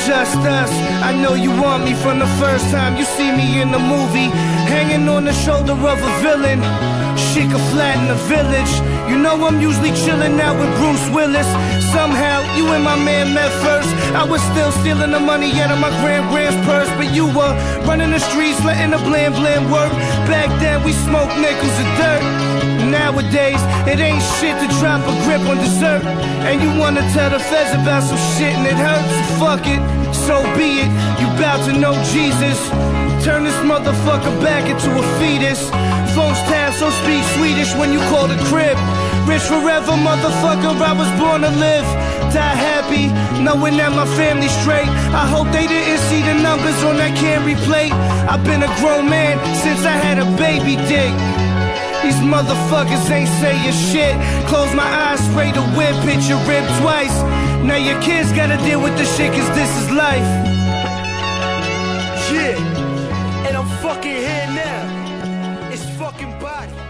just us. I know you want me from the first time you see me in the movie, hanging on the shoulder of a villain. Shit could flatten the village. You know I'm usually chilling out with Bruce Willis. Somehow you and my man met first. I was still stealing the money out of my grand's purse, but you were running the streets, letting the blam blam work. Back then we smoked nickels and dirt. Nowadays it ain't shit to drop a grip on dessert. And you wanna tell the feds about some shit and it hurts. Fuck it, so be it. You bout to know Jesus. Turn this motherfucker back into a fetus. Phones tab, so speak Swedish when you call the crib. Rich forever, motherfucker, I was born to live. Die happy, knowing that my family's straight. I hope they didn't see the numbers on that Camry plate. I've been a grown man since I had a baby dick. These motherfuckers ain't saying shit. Close my eyes, spray the whip, hit your rib twice. Now your kids gotta deal with this shit, cause this is life. Yeah, and I'm fucking here now. It's fucking body.